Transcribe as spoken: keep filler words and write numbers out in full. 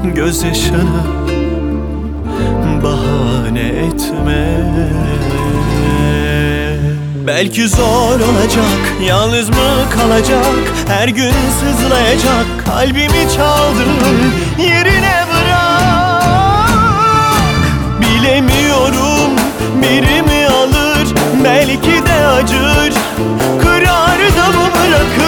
gözyaşını bahane etme. Belki zor olacak, yalnız mı kalacak, her gün sızlayacak, kalbimi çaldın yerine bırak. Bilemiyorum, biri mi alır, belki de acır, kırar da mı bırakır?